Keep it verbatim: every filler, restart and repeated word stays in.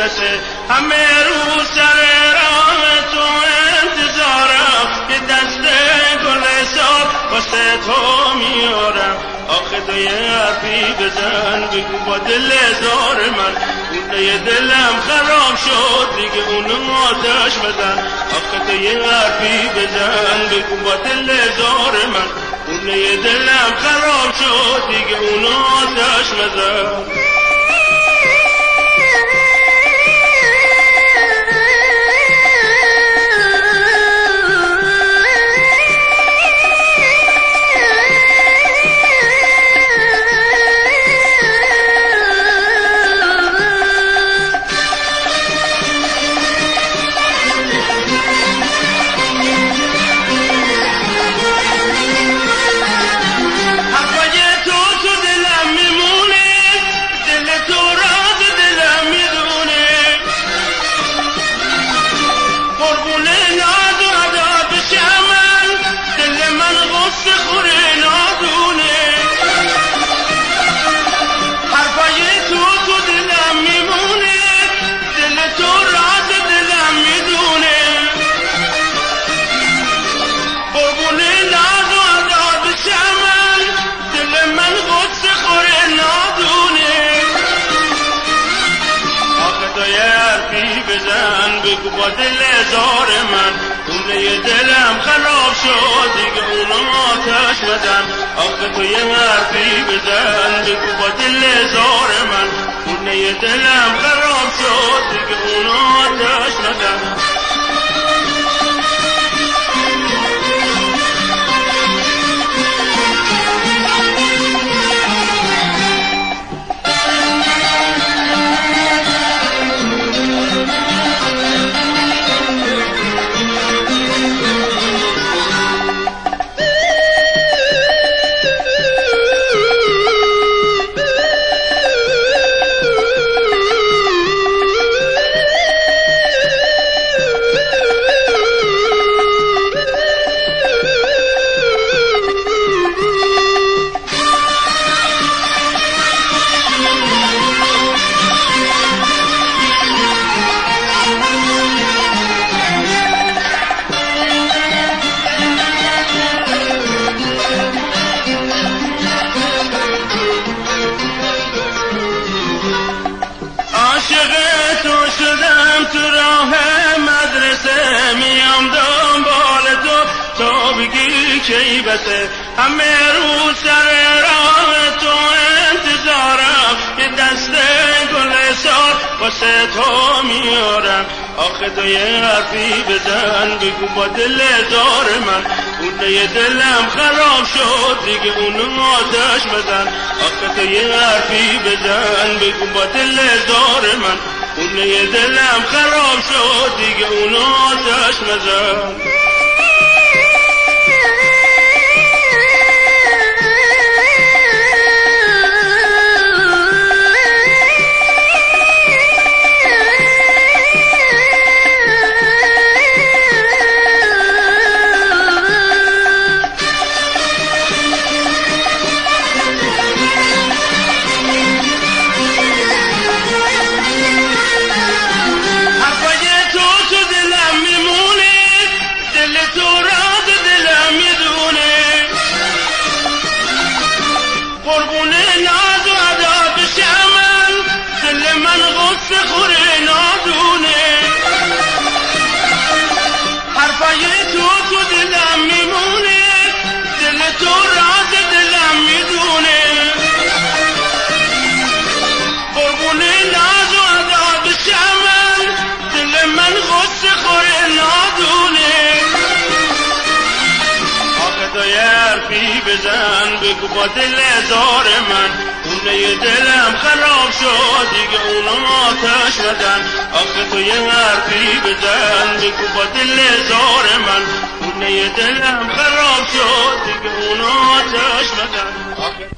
بشه. همه روز سر راه تو انتظارم، یه دسته گل سال واسه تو میارم. آخه تو یه حرفی بزن بگو با دل زار من، اونه دلم خراب شد دیگه اونو آتش بزن. آخه تو یه حرفی بزن بگو با دل زار من، اونه دلم خراب شد دیگه اونو آتش بزن. بزن بگو با دل زار من، اونه دلم خراب شد دیگه اونو آتش بزن. آخه تو یه حرفی بزن بگو با دل زار من، اونه دلم خراب شد دیگه اونو آتش بزن. تو راه مدرسه میام دنبال تو، تو بگی کی بسه. همه روز سر راه تو انتظارم، یه دسته گل سال واسه تو میارم. آخه تو یه حرفی بزن بگو با دل زار من، اونه دلم خراب شد دیگه اونو آتش بزن. آخه تو یه حرفی بزن بگو با دل زار من، اونه دلم خراب شد دیگه اونو آتش بزن. بزن بگو با دل زار من، اونه دلم خراب شد دیگه اونو آتش بزن. آخه تو یه حرفی بزن بگو با دل زار من، اونه دلم خراب شد دیگه اونو آتش بزن.